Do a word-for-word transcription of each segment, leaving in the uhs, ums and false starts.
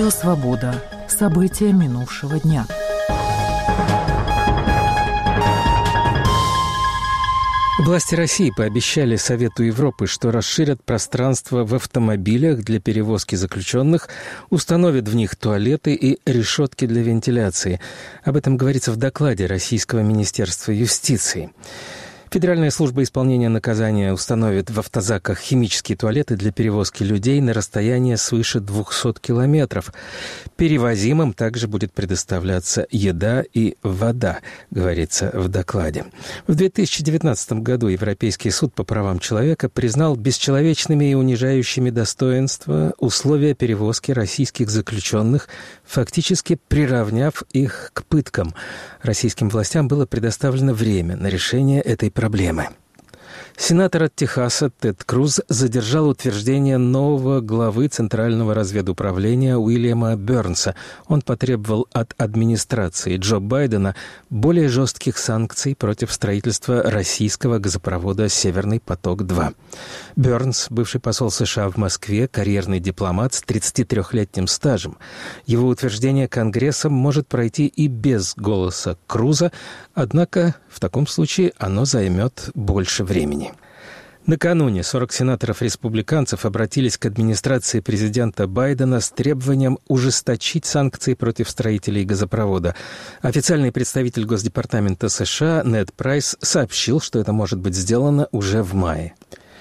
Радио «Свобода». События минувшего дня. Власти России пообещали Совету Европы, что расширят пространство в автомобилях для перевозки заключенных, установят в них туалеты и решетки для вентиляции. Об этом говорится в докладе Российского Министерства юстиции. Федеральная служба исполнения наказания установит в автозаках химические туалеты для перевозки людей на расстояние свыше двухсот километров. Перевозимым также будет предоставляться еда и вода, говорится в докладе. В две тысячи девятнадцатом году Европейский суд по правам человека признал бесчеловечными и унижающими достоинства условия перевозки российских заключенных, фактически приравняв их к пыткам. Российским властям было предоставлено время на решение этой проблемы. Сенатор от Техаса Тед Круз задержал утверждение нового главы Центрального разведуправления Уильяма Бернса. Он потребовал от администрации Джо Байдена более жестких санкций против строительства российского газопровода «Северный поток-два». Бернс, бывший посол США в Москве, карьерный дипломат с тридцатитрёхлетним стажем. Его утверждение Конгрессом может пройти и без голоса Круза, однако в таком случае оно займет больше времени. Накануне сорок сенаторов-республиканцев обратились к администрации президента Байдена с требованием ужесточить санкции против строителей газопровода. Официальный представитель Госдепартамента США Нед Прайс сообщил, что это может быть сделано уже в мае.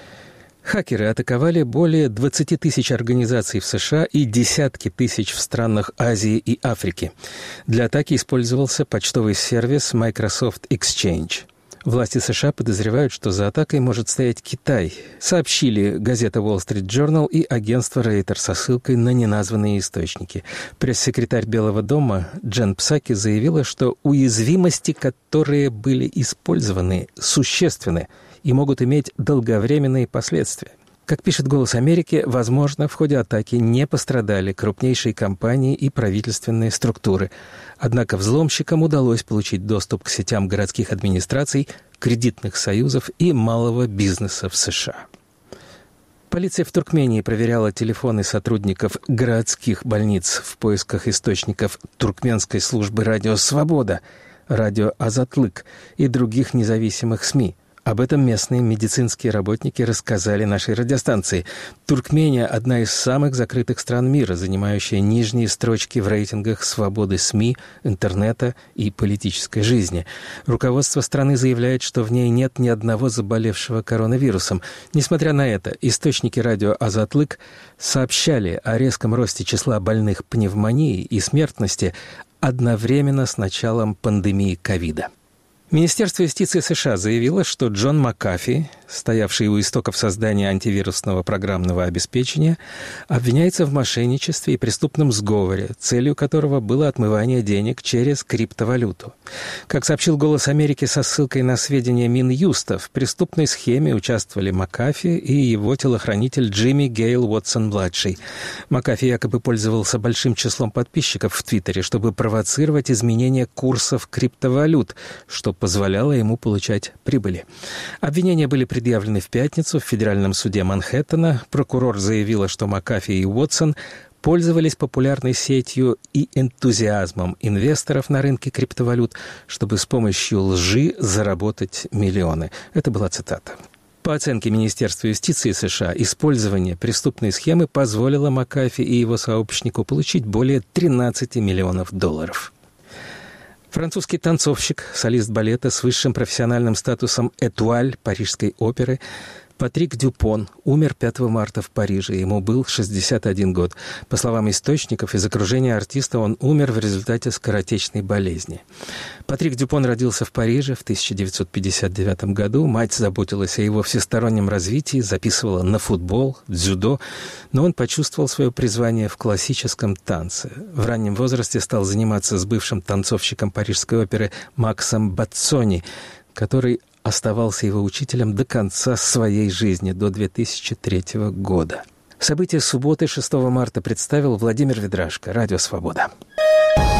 Хакеры атаковали более двадцати тысяч организаций в США и десятки тысяч в странах Азии и Африки. Для атаки использовался почтовый сервис Microsoft Exchange. Власти США подозревают, что за атакой может стоять Китай, сообщили газета Wall Street Journal и агентство Рейтер со ссылкой на неназванные источники. Пресс-секретарь Белого дома Джен Псаки заявила, что уязвимости, которые были использованы, существенны и могут иметь долговременные последствия. Как пишет «Голос Америки», возможно, в ходе атаки не пострадали крупнейшие компании и правительственные структуры. Однако взломщикам удалось получить доступ к сетям городских администраций, кредитных союзов и малого бизнеса в США. Полиция в Туркмении проверяла телефоны сотрудников городских больниц в поисках источников туркменской службы «Радио Свобода», «Радио Азатлык» и других независимых СМИ. Об этом местные медицинские работники рассказали нашей радиостанции. Туркмения – одна из самых закрытых стран мира, занимающая нижние строчки в рейтингах свободы СМИ, интернета и политической жизни. Руководство страны заявляет, что в ней нет ни одного заболевшего коронавирусом. Несмотря на это, источники радио «Азатлык» сообщали о резком росте числа больных пневмонией и смертности одновременно с началом пандемии ковида. Министерство юстиции США заявило, что Джон Макафи, стоявший у истоков создания антивирусного программного обеспечения, обвиняется в мошенничестве и преступном сговоре, целью которого было отмывание денег через криптовалюту. Как сообщил «Голос Америки» со ссылкой на сведения Минюста, в преступной схеме участвовали Макафи и его телохранитель Джимми Гейл Уотсон-младший. Макафи якобы пользовался большим числом подписчиков в Твиттере, чтобы провоцировать изменение курсов криптовалют, что позволяло ему получать прибыли. Обвинения были предъявлены в пятницу в Федеральном суде Манхэттена. Прокурор заявила, что Макафи и Уотсон пользовались популярной сетью и энтузиазмом инвесторов на рынке криптовалют, чтобы с помощью лжи заработать миллионы. Это была цитата. По оценке Министерства юстиции США, использование преступной схемы позволило Макафи и его сообщнику получить более тринадцати миллионов долларов. Французский танцовщик, солист балета с высшим профессиональным статусом «Этуаль» Парижской оперы Патрик Дюпон умер пятого марта в Париже. Ему был шестьдесят один год. По словам источников, из окружения артиста он умер в результате скоротечной болезни. Патрик Дюпон родился в Париже в тысяча девятьсот пятьдесят девятом году. Мать заботилась о его всестороннем развитии, записывала на футбол, дзюдо, но он почувствовал свое призвание в классическом танце. В раннем возрасте стал заниматься с бывшим танцовщиком Парижской оперы Максом Баццони, который оставался его учителем до конца своей жизни, до две тысячи третьего года. События субботы шестого марта представил Владимир Ведрашко, Радио Свобода.